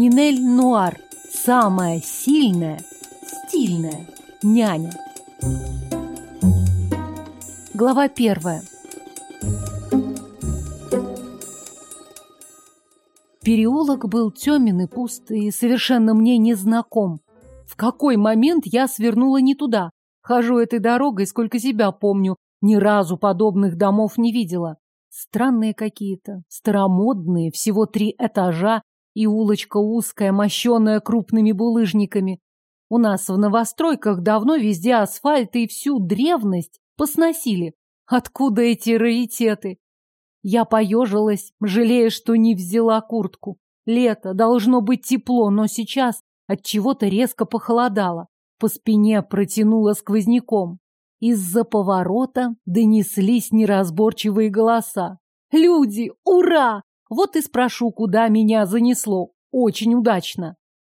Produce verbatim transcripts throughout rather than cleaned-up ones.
Нинель Нуар. Самая сильная, стильная няня. Глава первая. Переулок был темен и пуст, и совершенно мне не знаком. В какой момент я свернула не туда? Хожу этой дорогой, сколько себя помню, ни разу подобных домов не видела. Странные какие-то, старомодные, всего три этажа, и улочка узкая, мощенная крупными булыжниками. У нас в новостройках давно везде асфальт, и всю древность посносили. Откуда эти раритеты? Я поежилась, жалея, что не взяла куртку. Лето, должно быть тепло, но сейчас от чего-то резко похолодало. По спине протянуло сквозняком. Из-за поворота донеслись неразборчивые голоса. «Люди! Ура! Вот и спрошу, куда меня занесло. Очень удачно!»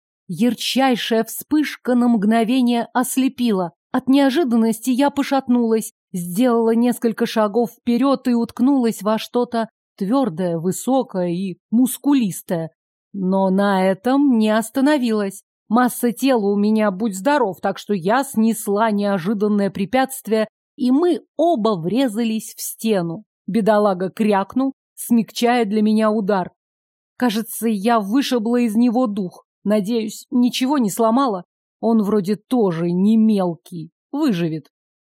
Ярчайшая вспышка на мгновение ослепила. От неожиданности я пошатнулась, сделала несколько шагов вперед и уткнулась во что-то твердое, высокое и мускулистое. Но на этом не остановилась. Масса тела у меня, будь здоров, так что я снесла неожиданное препятствие, и мы оба врезались в стену. Бедолага крякнул, смягчая для меня удар. Кажется, я вышибла из него дух. Надеюсь, ничего не сломала. Он вроде тоже не мелкий, выживет.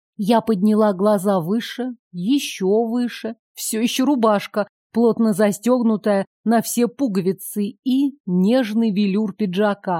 Я подняла глаза выше, еще выше. Все еще рубашка, плотно застегнутая на все пуговицы, и нежный велюр пиджака.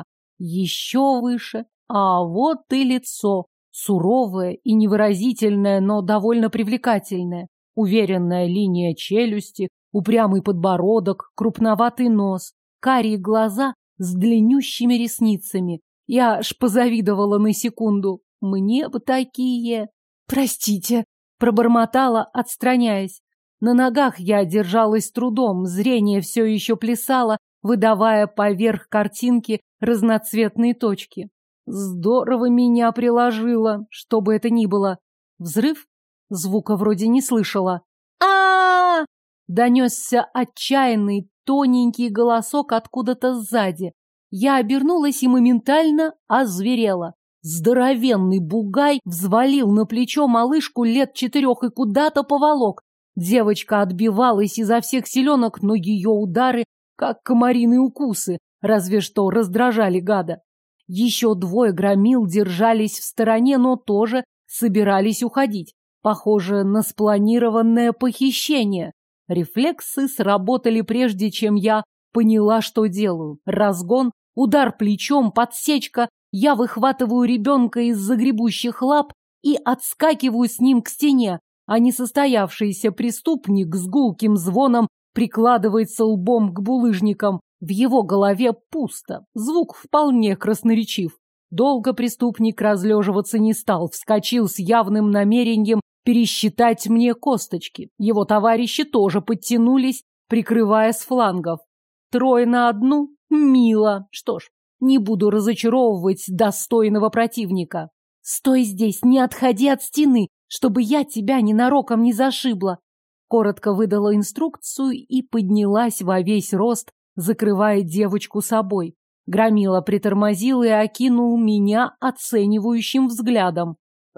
Еще выше, а вот и лицо, суровое и невыразительное, но довольно привлекательное. Уверенная линия челюсти, упрямый подбородок, крупноватый нос, карие глаза с длиннющими ресницами. Я аж позавидовала на секунду. Мне бы такие... «Простите», — пробормотала, отстраняясь. На ногах я держалась трудом, зрение все еще плясало, выдавая поверх картинки разноцветные точки. Здорово меня приложило, что бы это ни было. Взрыв? Звука вроде не слышала. а, -а, -а, -а Донесся отчаянный, тоненький голосок откуда-то сзади. Я обернулась и моментально озверела. Здоровенный бугай взвалил на плечо малышку лет четырех и куда-то поволок. Девочка отбивалась изо всех силенок, но ее удары, как комариные укусы, разве что раздражали гада. Еще двое громил держались в стороне, но тоже собирались уходить. Похоже на спланированное похищение. Рефлексы сработали прежде, чем я поняла, что делаю. Разгон, удар плечом, подсечка. Я выхватываю ребенка из загребущих лап и отскакиваю с ним к стене, а несостоявшийся преступник с гулким звоном прикладывается лбом к булыжникам. В его голове пусто, звук вполне красноречив. Долго преступник разлеживаться не стал, вскочил с явным намерением пересчитать мне косточки. Его товарищи тоже подтянулись, прикрывая с флангов. Трое на одну? Мило. Что ж, не буду разочаровывать достойного противника. Стой здесь, не отходи от стены, чтобы я тебя ненароком не зашибла. Коротко выдала инструкцию и поднялась во весь рост, закрывая девочку собой. Громила притормозил и окинул меня оценивающим взглядом.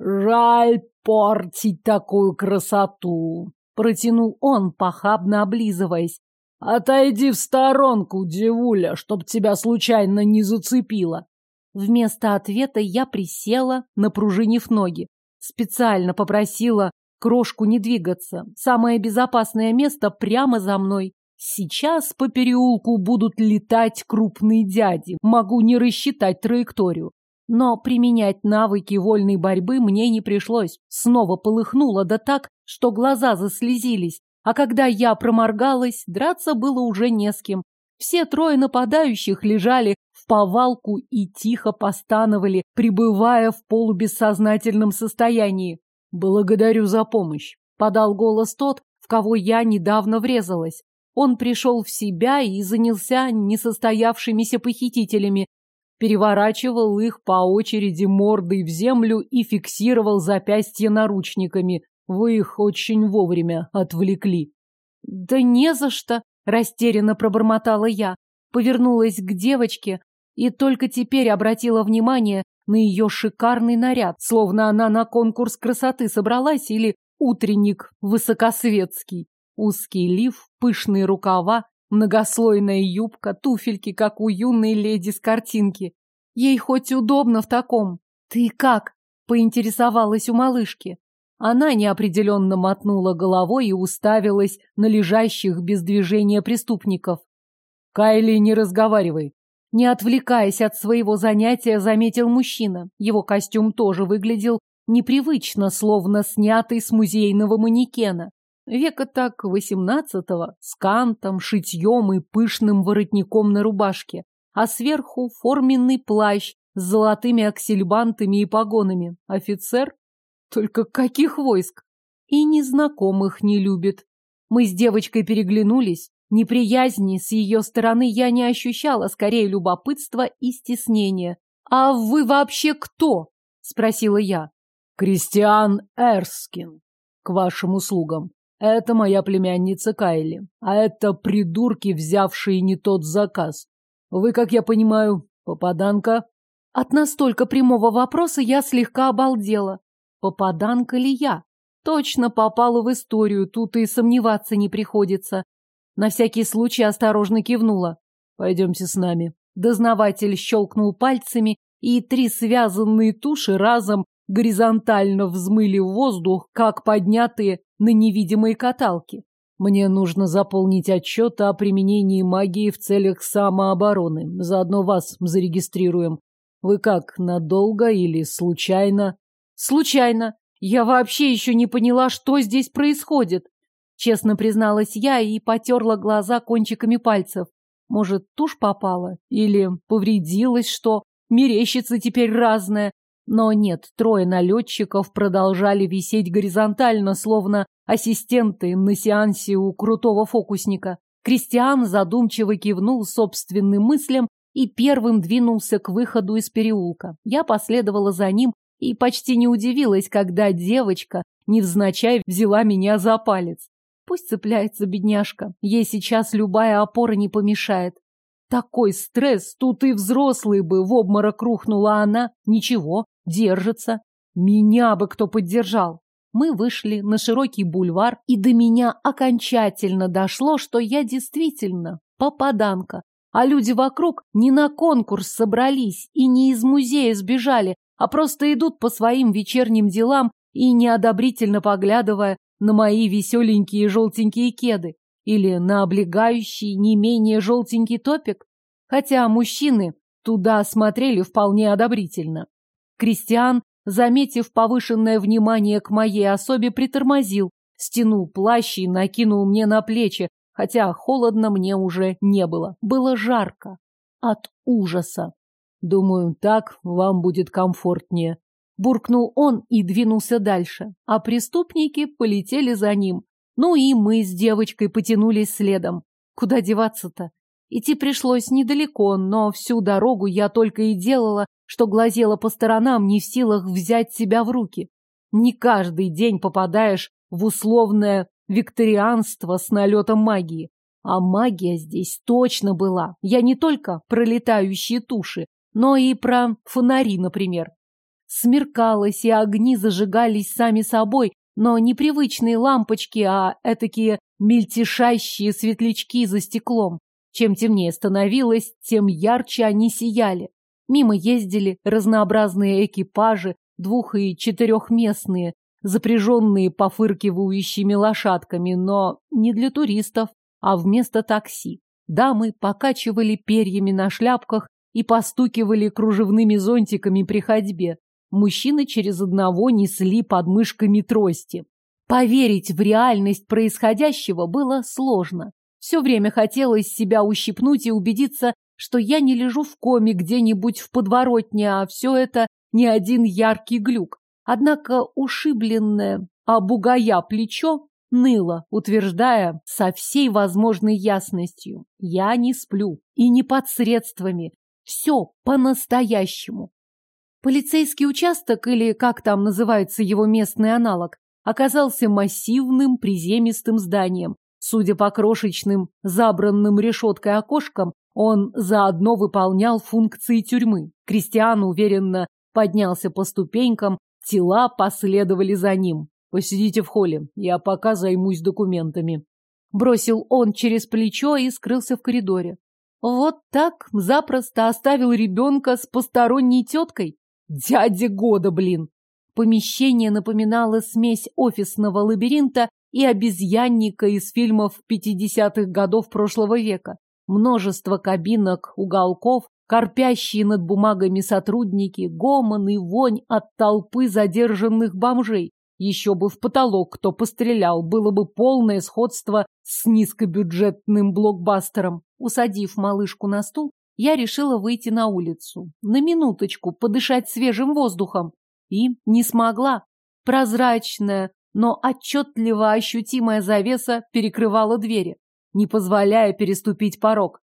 «Жаль портить такую красоту!» — протянул он, похабно облизываясь. «Отойди в сторонку, девуля, чтоб тебя случайно не зацепило!» Вместо ответа я присела, напружинив ноги. Специально попросила крошку не двигаться. Самое безопасное место прямо за мной. Сейчас по переулку будут летать крупные дяди. Могу не рассчитать траекторию. Но применять навыки вольной борьбы мне не пришлось. Снова полыхнуло, да так, что глаза заслезились. А когда я проморгалась, драться было уже не с кем. Все трое нападающих лежали в повалку и тихо постановали, пребывая в полубессознательном состоянии. «Благодарю за помощь», — подал голос тот, в кого я недавно врезалась. Он пришел в себя и занялся несостоявшимися похитителями, переворачивал их по очереди мордой в землю и фиксировал запястья наручниками. Вы их очень вовремя отвлекли. «Да не за что», — растерянно пробормотала я. повернулась к девочке и только теперь обратила внимание на ее шикарный наряд, словно она на конкурс красоты собралась или утренник высокосветский. Узкий лиф, пышные рукава, многослойная юбка, туфельки, как у юной леди с картинки. Ей хоть удобно в таком. «Ты как?» — поинтересовалась у малышки. Она неопределенно мотнула головой и уставилась на лежащих без движения преступников. «Кайли, не разговаривай!» Не отвлекаясь от своего занятия, заметил мужчина. Его костюм тоже выглядел непривычно, словно снятый с музейного манекена. Века так восемнадцатого, с кантом, шитьем и пышным воротником на рубашке, а сверху форменный плащ с золотыми аксельбантами и погонами. Офицер? Только каких войск? И незнакомых не любит. Мы с девочкой переглянулись. Неприязни с ее стороны я не ощущала, скорее любопытства и стеснения. «А вы вообще кто?» – спросила я. «Кристиан Эрскин, к вашим услугам. Это моя племянница Кайли, а это придурки, взявшие не тот заказ. Вы, как я понимаю, попаданка?» От настолько прямого вопроса я слегка обалдела. Попаданка ли я? Точно попала в историю, тут и сомневаться не приходится. На всякий случай осторожно кивнула. «Пойдемте с нами». Дознаватель щелкнул пальцами, и три связанные туши разом горизонтально взмыли в воздух, как поднятые на невидимые каталки. «Мне нужно заполнить отчет о применении магии в целях самообороны. Заодно вас зарегистрируем. Вы как, надолго или случайно?» «Случайно. Я вообще еще не поняла, что здесь происходит». Честно призналась я и потерла глаза кончиками пальцев. Может, тушь попала? Или повредилась что? Мерещится теперь разное. Но нет, трое налетчиков продолжали висеть горизонтально, словно ассистенты на сеансе у крутого фокусника. Кристиан задумчиво кивнул собственным мыслям и первым двинулся к выходу из переулка. Я последовала за ним и почти не удивилась, когда девочка невзначай взяла меня за палец. Пусть цепляется бедняжка, ей сейчас любая опора не помешает. Такой стресс, тут и взрослый бы в обморок рухнула, а она ничего, держится. Меня бы кто поддержал. Мы вышли на широкий бульвар, и до меня окончательно дошло, что я действительно попаданка. А люди вокруг не на конкурс собрались и не из музея сбежали, а просто идут по своим вечерним делам и неодобрительно поглядывая на мои веселенькие желтенькие кеды или на облегающий не менее желтенький топик, хотя мужчины туда смотрели вполне одобрительно. Кристиан, заметив повышенное внимание к моей особе, притормозил, стянул плащ и накинул мне на плечи, хотя холодно мне уже не было, было жарко от ужаса. «Думаю, так вам будет комфортнее», — буркнул он и двинулся дальше, а преступники полетели за ним. Ну и мы с девочкой потянулись следом. Куда деваться-то? Идти пришлось недалеко, но всю дорогу я только и делала, что глазела по сторонам, не в силах взять себя в руки. Не каждый день попадаешь в условное викторианство с налетом магии. А магия здесь точно была. Я не только про летающие туши, но и про фонари, например. Смеркалось, и огни зажигались сами собой, но не привычные лампочки, а этакие мельтешащие светлячки за стеклом. Чем темнее становилось, тем ярче они сияли. Мимо ездили разнообразные экипажи, двух- и четырехместные, запряженные пофыркивающими лошадками, но не для туристов, а вместо такси. Дамы покачивали перьями на шляпках и постукивали кружевными зонтиками при ходьбе. Мужчины через одного несли под мышками трости. Поверить в реальность происходящего было сложно. Все время хотелось себя ущипнуть и убедиться, что я не лежу в коме где-нибудь в подворотне, а все это не один яркий глюк. Однако ушибленное, а бугая плечо ныло, утверждая со всей возможной ясностью: я не сплю и не под средствами. Все по-настоящему. Полицейский участок, или как там называется его местный аналог, оказался массивным приземистым зданием. Судя по крошечным, забранным решеткой окошкам, Он заодно выполнял функции тюрьмы. Кристиан уверенно поднялся по ступенькам, тела последовали за ним. «Посидите в холле, я пока займусь документами». Бросил он через плечо и скрылся в коридоре. Вот так запросто оставил ребенка с посторонней теткой? Дядя года, блин! Помещение напоминало смесь офисного лабиринта и обезьянника из фильмов пятидесятых годов прошлого века. Множество кабинок, уголков, корпящие над бумагами сотрудники, гомон и вонь от толпы задержанных бомжей. Еще бы в потолок кто пострелял, было бы полное сходство с низкобюджетным блокбастером. Усадив малышку на стул, я решила выйти на улицу. На минуточку подышать свежим воздухом. И не смогла. Прозрачная, но отчетливо ощутимая завеса перекрывала двери, не позволяя переступить порог.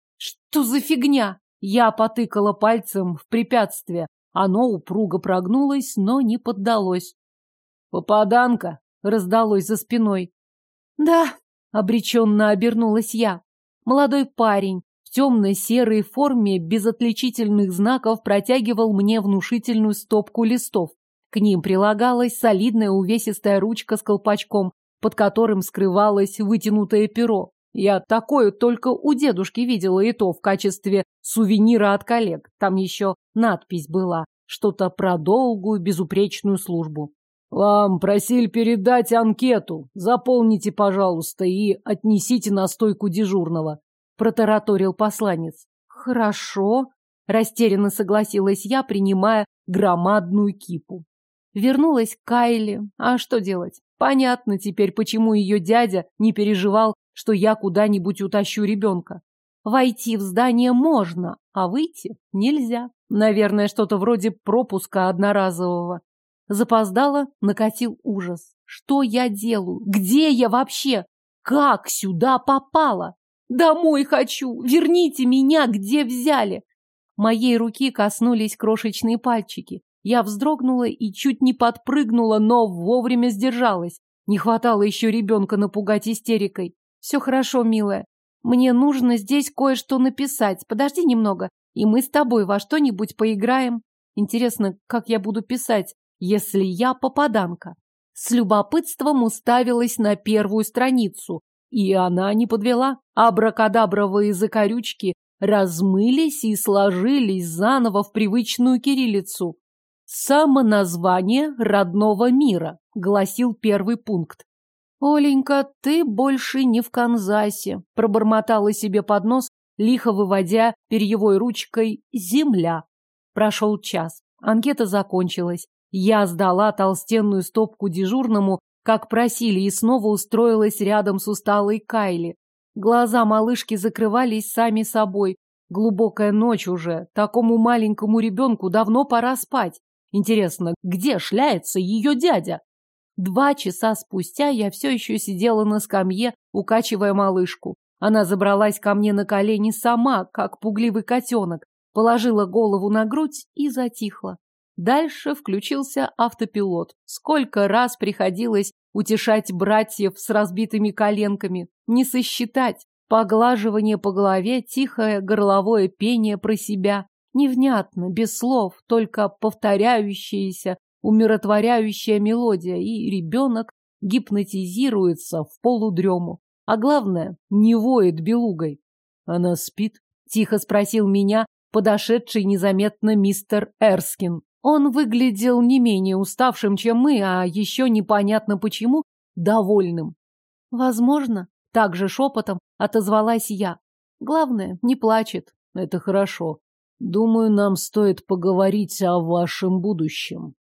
Что за фигня? Я потыкала пальцем в препятствие. Оно упруго прогнулось, но не поддалось. «Попаданка!» — раздалось за спиной. «Да», — обреченно обернулась я. Молодой парень в темной серой форме без отличительных знаков протягивал мне внушительную стопку листов. К ним прилагалась солидная увесистая ручка с колпачком, под которым скрывалось вытянутое перо. Я такое только у дедушки видела, и то в качестве сувенира от коллег. Там еще надпись была, что-то про долгую безупречную службу. «Вам просили передать анкету. Заполните, пожалуйста, и отнесите на стойку дежурного», — протараторил посланец. «Хорошо», — растерянно согласилась я, принимая громадную кипу. Вернулась к Кайле. А что делать? Понятно теперь, почему ее дядя не переживал, что я куда-нибудь утащу ребенка. Войти в здание можно, а выйти нельзя. Наверное, что-то вроде пропуска одноразового. Запоздала, накатил ужас. Что я делаю? Где я вообще? Как сюда попала? Домой хочу! Верните меня, где взяли! Моей руки коснулись крошечные пальчики. Я вздрогнула и чуть не подпрыгнула, но вовремя сдержалась. Не хватало еще ребенка напугать истерикой. Все хорошо, милая. Мне нужно здесь кое-что написать. Подожди немного, и мы с тобой во что-нибудь поиграем. Интересно, как я буду писать, если я попаданка? С любопытством уставилась на первую страницу, и она не подвела. Абракадабровые закорючки размылись и сложились заново в привычную кириллицу. «Самоназвание родного мира», — гласил первый пункт. «Оленька, ты больше не в Канзасе», — пробормотала себе под нос, лихо выводя перьевой ручкой «Земля». Прошел час. Анкета закончилась. Я сдала толстенную стопку дежурному, как просили, и снова устроилась рядом с усталой Кайли. Глаза малышки закрывались сами собой. Глубокая ночь уже. Такому маленькому ребенку давно пора спать. Интересно, где шляется ее дядя? Два часа спустя я все еще сидела на скамье, укачивая малышку. Она забралась ко мне на колени сама, как пугливый котенок, положила голову на грудь и затихла. Дальше включился автопилот. Сколько раз приходилось утешать братьев с разбитыми коленками. Не сосчитать. Поглаживание по голове, тихое горловое пение про себя. Невнятно, без слов, только повторяющаяся, умиротворяющая мелодия, и ребенок гипнотизируется в полудрему. А главное, не воет белугой. «Она спит?» — тихо спросил меня подошедший незаметно мистер Эрскин. Он выглядел не менее уставшим, чем мы, а еще непонятно почему довольным. «Возможно», — также шепотом отозвалась я. «Главное, не плачет». «Это хорошо. Думаю, нам стоит поговорить о вашем будущем».